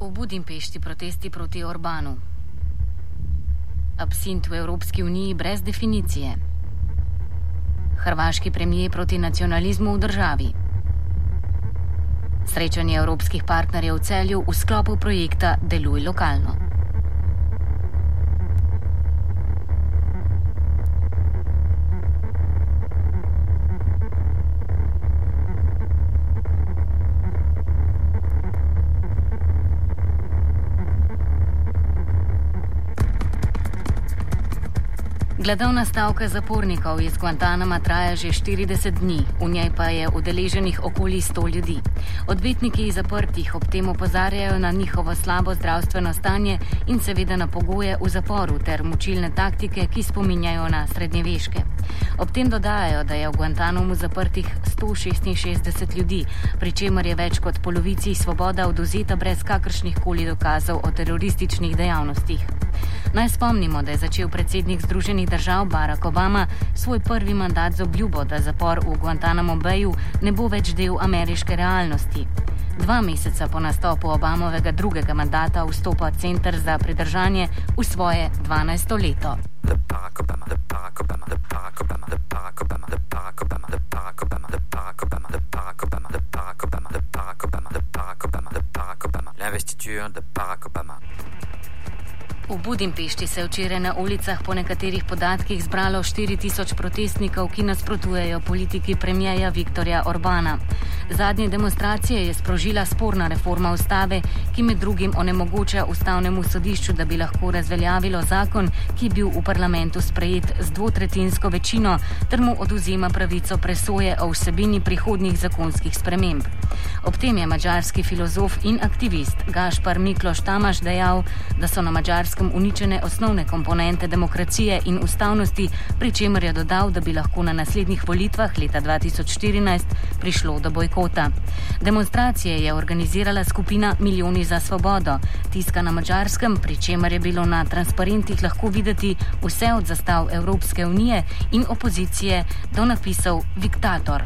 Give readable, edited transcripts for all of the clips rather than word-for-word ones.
V Budimpešti protesti proti Orbanu. Absint v Evropski uniji brez definicije. Hrvaški premijer proti nacionalizmu v državi. Srečanje evropskih partnerjev v Celju v sklopu projekta Deluj lokalno. Gladovna stavka zapornikov iz Guantanama traja že 40 dni, v njej pa je udeleženih okoli 100 ljudi. Odvetniki zaprtih ob tem opozarjajo na njihovo slabo zdravstveno stanje in seveda na pogoje v zaporu ter mučilne taktike, ki spominjajo na srednjeveške. Ob tem dodajajo, da je v Guantanamu zaprtih 166 ljudi, pri čemer je več kot polovici svoboda odvzeta brez kakršnih koli dokazov o terorističnih dejavnostih. Naj spomnimo, da je začel predsednik Združenih držav Barack Obama svoj prvi mandat z obljubo, da zapor v Guantanamo Bayu ne bo več del ameriške realnosti. 2 meseca po nastopu Obamovega drugega mandata vstopa Center za pridržanje v svoje 12. leto. V Budimpešti se je včeraj na ulicah po nekaterih podatkih zbralo 4000 protestnikov, ki nasprotujejo politiki premierja Viktorja Orbana. Zadnje demonstracije je sprožila sporna reforma ustave, ki med drugim onemogoča ustavnemu sodišču, da bi lahko razveljavilo zakon, ki je bil v parlamentu sprejet z 2/3 večino, ter mu odvzema pravico presoje o vsebini prihodnjih zakonskih sprememb. Ob tem je madžarski filozof in aktivist Gašpar Mikloš Tamaš dejal, da so na Madžarskem uničene osnovne komponente demokracije in ustavnosti, pri čemer je dodal, da bi lahko na naslednjih volitvah leta 2014 prišlo do bojkota. Demonstracije je organizirala skupina Milijoni za svobodo, tiska na Madžarskem, pri čemer je bilo na transparentih lahko videti vse od zastav Evropske unije in opozicije do napisov Diktator.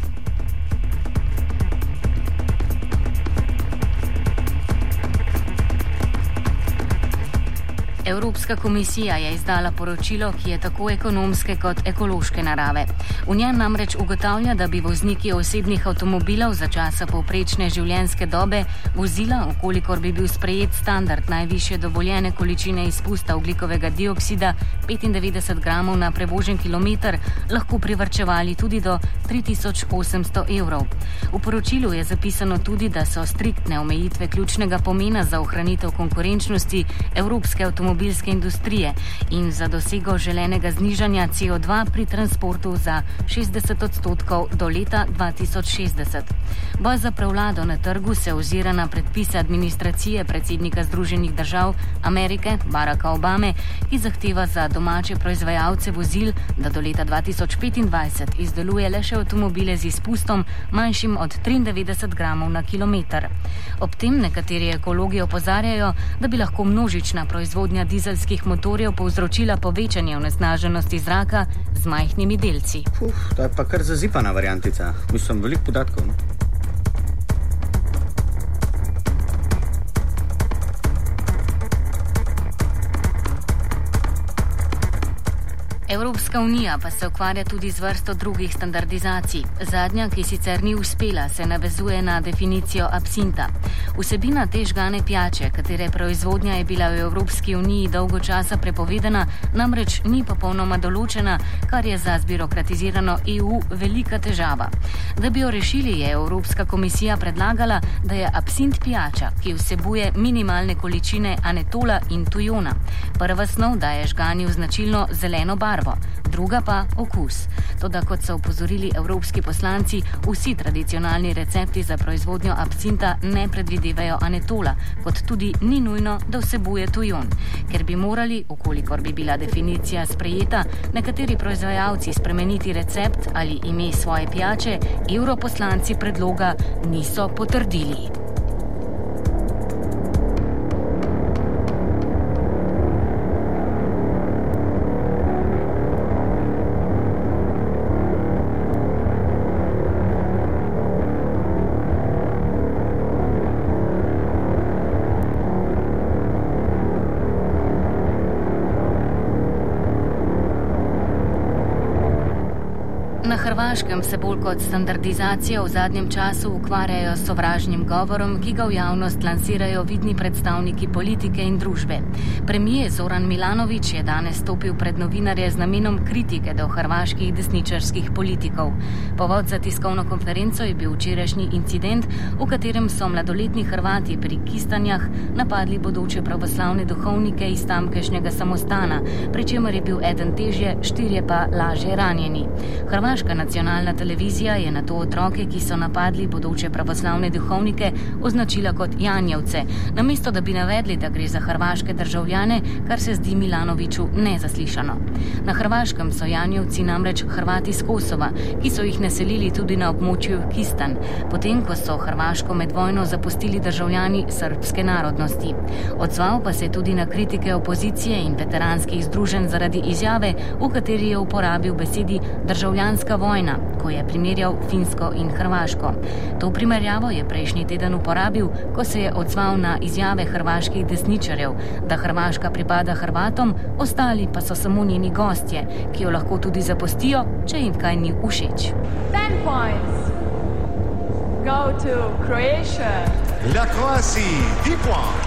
Evropska komisija je izdala poročilo, ki je tako ekonomske kot ekološke narave. V njem namreč ugotavlja, da bi vozniki osebnih avtomobilov za časa povprečne življenjske dobe vozila, ukolikor bi bil sprejet standard najvišje dovoljene količine izpusta ogljikovega dioksida 95 gramov na prevožen kilometer, lahko privarčevali tudi do 3800 evrov. V poročilu je zapisano tudi, da so striktne omejitve ključnega pomena za ohranitev konkurenčnosti evropske avtomobilske industrije in za dosego želenega znižanja CO2 pri transportu za 60% do leta 2060. Boj za prevlado na trgu se ozira na predpise administracije predsednika Združenih držav Amerike Baracka Obame, ki zahteva za domače proizvajalce vozil, da do leta 2025 izdeluje le še avtomobile z izpustom manjšim od 93 gramov na kilometer. Ob tem nekateri ekologi opozarjajo, da bi lahko množična proizvodnja dizelskih motorjev povzročila povečanje onesnaženosti zraka z majhnimi delci. To je pa kar zazipana variantica. Mislim, veliko podatkov. No? Evropska unija pa se ukvarja tudi z vrsto drugih standardizacij. Zadnja, ki sicer ni uspela, se navezuje na definicijo absinta. Vsebina te žgane pijače, katere proizvodnja je bila v Evropski uniji dolgo časa prepovedana, namreč ni popolnoma določena, kar je za zbirokratizirano EU velika težava. Da bi jo rešili, je Evropska komisija predlagala, da je absint pijača, ki vsebuje minimalne količine anetola in tujona. Prva snov daje žganju značilno zeleno barvo, druga pa okus. Toda kot so opozorili evropski poslanci, vsi tradicionalni recepti za proizvodnjo absinta ne predvidevajo anetola, kot tudi ni nujno, da vsebuje tujon. Ker bi morali, ukolikor bi bila definicija sprejeta, nekateri proizvajalci spremeniti recept ali ime svoje pijače, evroposlanci predloga niso potrdili. Hrvaškem se bolj kot standardizacijo v zadnjem času ukvarjajo s sovražnim govorom, ki ga v javnost lansirajo vidni predstavniki politike in družbe. Premijer Zoran Milanović je danes stopil pred novinarje z namenom kritike do hrvaških desničarskih politikov. Povod za tiskovno konferenco je bil včerajšnji incident, v katerem so mladoletni Hrvati pri Kistanjah napadli bodoče pravoslavne duhovnike iz tamkajšnjega samostana, pri čemer je bil eden težje, 4 pa lažje ranjeni. Hrvaška nacionalna televizija je na to otroke, ki so napadli bodoče pravoslavne duhovnike, označila kot janjevce, namesto da bi navedli, da gre za hrvaške državljane, kar se zdi Milanoviću nezaslišano. Na Hrvaškem so janjevci namreč Hrvati z Kosova, ki so jih naselili tudi na območju Kistan, potem ko so Hrvaško med vojno zapustili državljani srbske narodnosti. Odzval pa se tudi na kritike opozicije in veteranskih združenj zaradi izjave, v kateri je uporabil besedi državljanska vojna, ko je primerjal Finsko in Hrvaško. To primerjavo je prejšnji teden uporabil, ko se je odzval na izjave hrvaških desničarjev, da Hrvaška pripada Hrvatom, ostali pa so samo njeni gostje, ki jo lahko tudi zapustijo, če jim kaj ni všeč. 10 points go to Croatia. La Croatie, 10 points.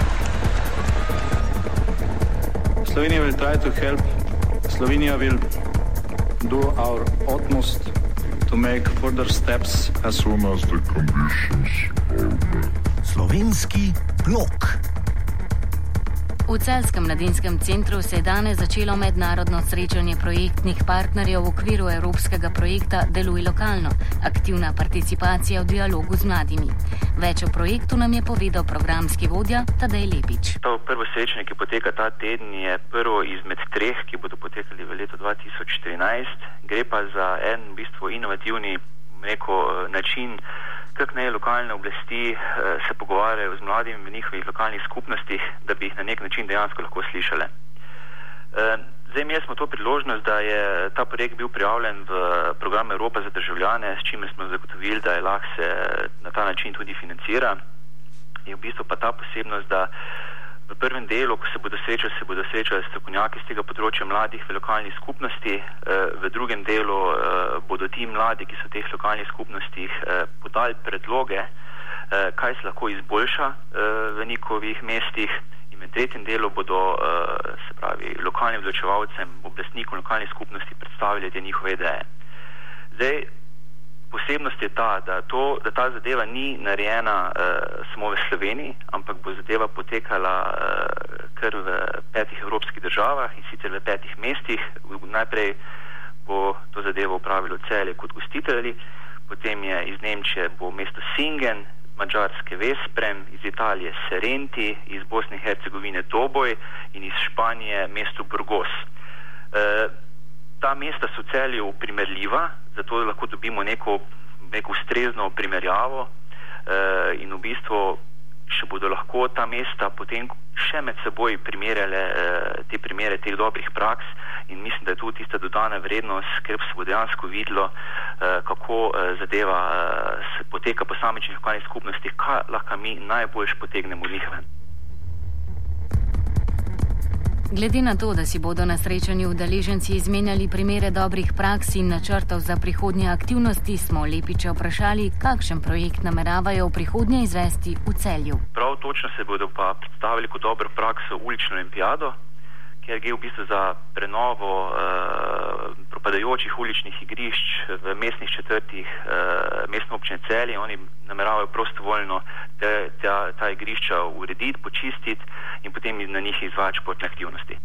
Slovenia will try to help. Slovenia will do our utmost to make further steps as soon as the conditions are met. Slovenski blok. V Celjskem mladinskem centru se je danes začelo mednarodno srečanje projektnih partnerjev v okviru evropskega projekta Deluj lokalno, aktivna participacija v dialogu z mladimi. Več o projektu nam je povedal programski vodja Tadej Lepič. To prvo srečanje, ki poteka ta teden, je prvo izmed 3, ki bodo potekali v letu 2014. Gre pa za en v bistvu inovativni način, kako naj lokalne oblasti se pogovarjajo z mladimi v njihovih lokalnih skupnostih, da bi jih na nek način dejansko lahko slišale. Zdaj imeli smo to priložnost, da je ta projekt bil prijavljen v program Evropa za državljane, s čimer smo zagotovili, da je lahko se na ta način tudi financira. Je v bistvu pa ta posebnost, da v prvem delu, ko se bodo srečali strokovnjaki z tega področja mladih v lokalnih skupnosti, v drugem delu bodo ti mladi, ki so v teh lokalnih skupnostih, podali predloge, kaj se lahko izboljša v njihovih mestih, in v tretjem delu bodo lokalnim odločevalcem, oblastnikom lokalnih skupnosti predstavili te njihove ideje. Zdaj, posebnost je ta, da ta zadeva ni narejena samo v Sloveniji, ampak bo zadeva potekala kar v 5 evropskih državah, in sicer v 5 mestih. Najprej bo to zadevo upravilo Celje kot gostitelji, potem je iz Nemčije bo mesto Singen, Mađarske Vesprem, iz Italije Serenti, iz Bosne in Hercegovine Doboj in iz Španije mesto Burgos. Ta mesta so Celju primerljiva, zato lahko dobimo neko ustrezno primerjavo in v bistvu še bodo lahko ta mesta potem še med seboj primerjale te primere teh dobrih praks, in mislim, da je tu tista dodana vrednost, ker se bo dejansko videlo, kako zadeva se poteka po posamičnih lokalnih skupnostih, kaj lahko mi najboljš potegnemo od njih ven. Glede na to, da si bodo na srečanju udeleženci izmenjali primere dobrih praks in načrtov za prihodnje aktivnosti, smo Lepiča vprašali, kakšen projekt nameravajo v prihodnje izvesti v Celju. Prav točno se bodo pa predstavili kot dobro prakso ulično olimpijado, kjer gre v bistvu za prenovo propadajočih uličnih igrišč v mestnih četrtih mestne občine Celje. Oni nameravajo prostovoljno ta igrišča urediti, počistiti in potem na njih izvajati športne aktivnosti.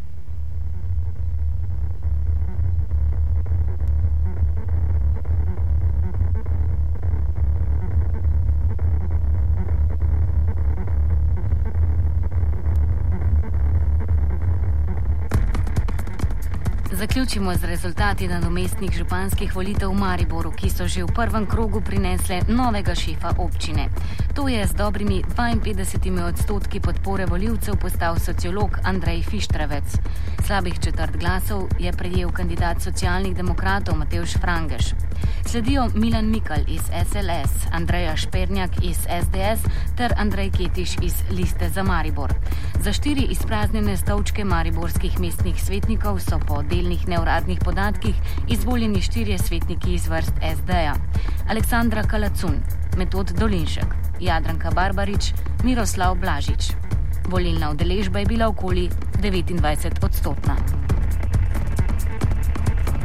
Zaključimo z rezultati nadomestnih županskih volitev v Mariboru, ki so že v prvem krogu prinesle novega šefa občine. To je z dobrimi 52% podpore volivcev postal sociolog Andrej Fištravec. Slabih 1/4 glasov je prejel kandidat socialnih demokratov Matevž Frangeš. Sledijo Milan Mikl iz SLS, Andreja Špernjak iz SDS ter Andrej Ketiš iz Liste za Maribor. Za 4 izpraznjene stolčke mariborskih mestnih svetnikov so po delni oficialnih neuradnih podatkih izvoljeni 4 svetniki iz vrst SD-ja. Aleksandra Kalacun, Metod Dolinšek, Jadranka Barbarič, Miroslav Blažič. Volilna udeležba je bila okoli 29%.